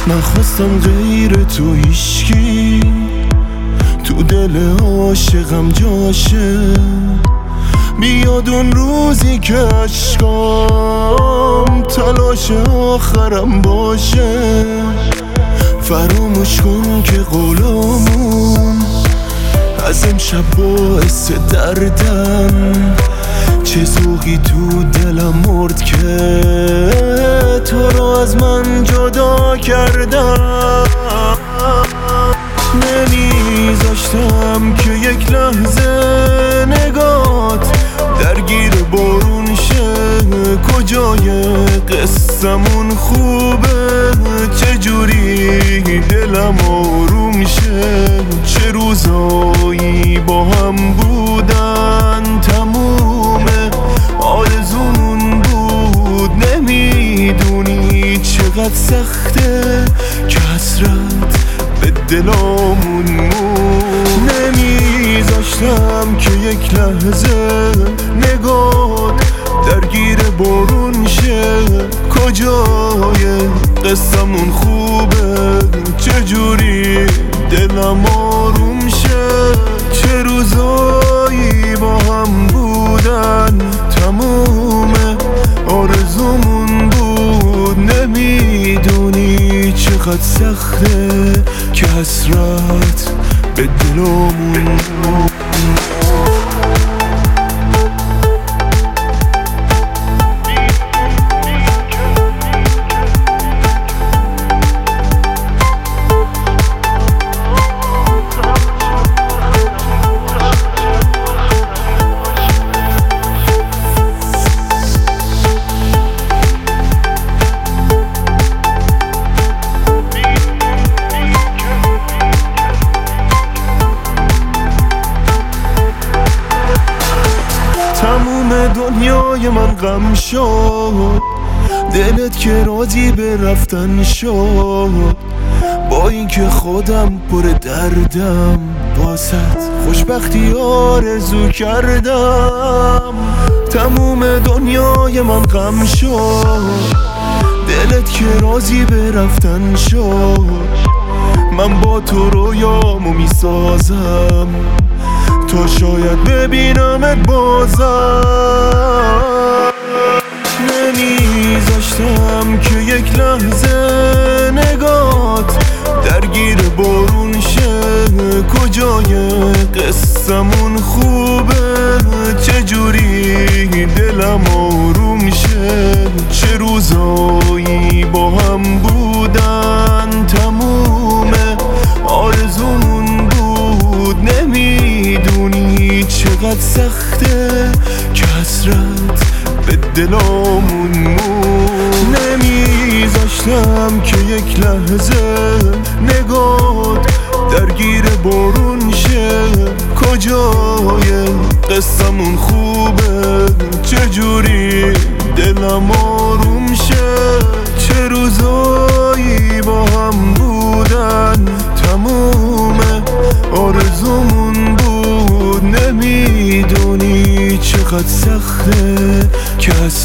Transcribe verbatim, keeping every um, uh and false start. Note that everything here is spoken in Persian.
من خواستم غیر تو هیچکی تو دل عاشقم جاشه. بیاد اون روزی که عشقام تلاش آخرم باشه. فراموش کن که قولامون از امشب باعث دردن. چه ذوقی تو دلم مرد که تو رو از من جدا کردم. نمیذاشتم که یک لحظه نگات درگیر بارون شه. کجای قصمون خوبه، چجوری دلم آروم شه. چه روزایی با هم بودن تمومه آرزومون بود. نمیدونی چقدر سخته که حسرت به دلامون مون. نمیذاشتم که یک لحظه نگات درگیر بارون شه. کجای قصمون خوبه، چجوری دلم آروم شه. چه روزایی با هم بودن تمومه آرزومون بود. نمیدونی چقدر سخته که حسرت به دلمون. تموم دنیای من غم شد، دلت که راضی به رفتن شد. با اینکه خودم پر دردم باست خوشبختی آرزو کردم. تموم دنیای من غم شد، دلت که راضی به رفتن شد. من با تو رویامو میسازم تا شاید ببینمت بازم. نمیذاشتم که یک لحظه نگات درگیر بارون شه. کجای قصمون خوبه، چجوری دلم آروم شه. چه روزایی با هم بودن تمومه آرزومون بود. نمیدونی چقدر سخته که حسرت به دلمون مون. نمیذاشتم که یک لحظه نگات درگیر بارون شه. کجای قصمون خوبه، چجوری دلم آروم شه. چه روزایی با هم بودن تمومه آرزومون بود. نمیدونی چقدر سخته که